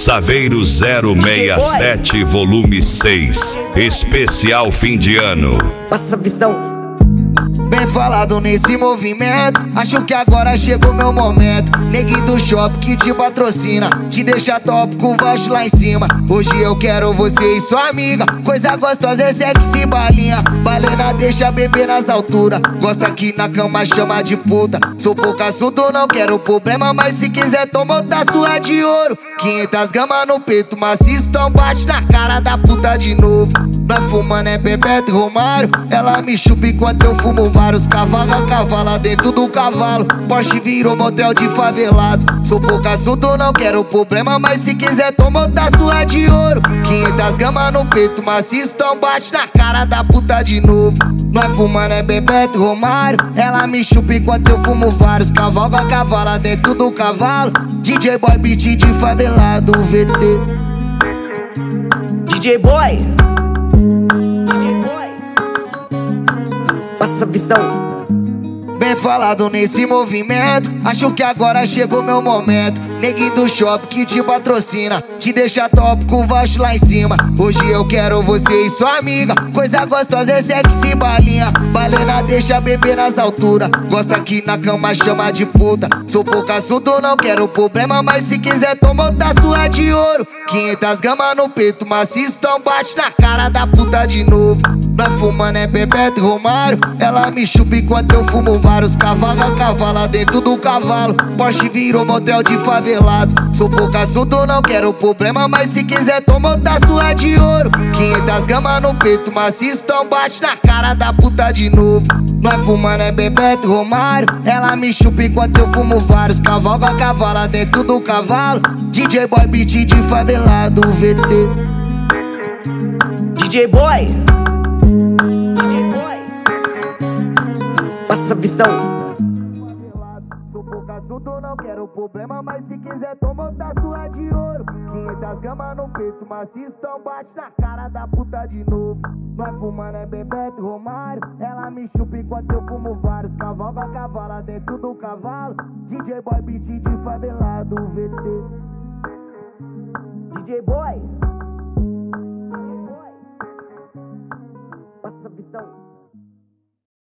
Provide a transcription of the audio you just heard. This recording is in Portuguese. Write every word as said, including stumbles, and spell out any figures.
Saveiro zero seis sete, volume seis, especial fim de ano. Passa a visão. Bem falado nesse movimento, acho que agora chegou meu momento. Neguinho do shopping que te patrocina, te deixa top com o baixo lá em cima. Hoje eu quero você e sua amiga, coisa gostosa é sexy balinha. Balena deixa beber nas alturas, gosta aqui na cama chama de puta. Sou pouco assunto, não quero problema, mas se quiser toma outra sua de ouro. Quinhentas gramas no peito, maciço, então bate na cara da puta de novo. Nós fumando é Bebeto e Romário, ela me chupa enquanto eu fumo vários cavalos. A cavala dentro do cavalo, Porsche virou motel de favelado. Sou pouco assunto, não quero problema, mas se quiser toma outra sua de ouro. Quinhentas gramas no peito, maciço, então bate na cara da puta de novo. Nós fumando é Bebeto e Romário, ela me chupa enquanto eu fumo vários cavalos. A cavala dentro do cavalo, D J Boy beat de favelado V T. D J Boy, passa a visão. Bem falado nesse movimento, acho que agora chegou meu momento. Neguinho do shopping que te patrocina, te deixa top com o baixo lá em cima. Hoje eu quero você e sua amiga, coisa gostosa é sexy balinha. Balena deixa beber nas alturas, gosta aqui na cama chama de puta. Sou pouco assunto, não quero problema, mas se quiser toma outra sua de ouro. Quinhentas gramas no peito, maciço, então bate na cara da puta de novo. Nós fumando é Bebeto e Romário, ela me chupa enquanto eu fumo vários cavalos. A cavala dentro do cavalo, Porsche virou motel de favelado. Sou pouco assunto, não quero problema, mas se quiser toma outra sua de ouro. Quinhentas gramas no peito, maciço, então bate na cara da puta de novo. Nós fumando é Bebeto e Romário, ela me chupa enquanto eu fumo vários cavalos. A cavala dentro do cavalo, D J Boy beat de favelado V T. D J Boy, passa a visão. Sou pouco assunto, não quero problema, mas se quiser toma outra sua de ouro. Quinhentas gramas no peito, maciço, então bate na cara da puta de novo. Nós fumando é Bebeto e Romário, ela me chupa enquanto eu fumo vários cavalos. A cavala dentro do cavalo, D J Boy beat de favelado V T. D J Boy, passa a visão.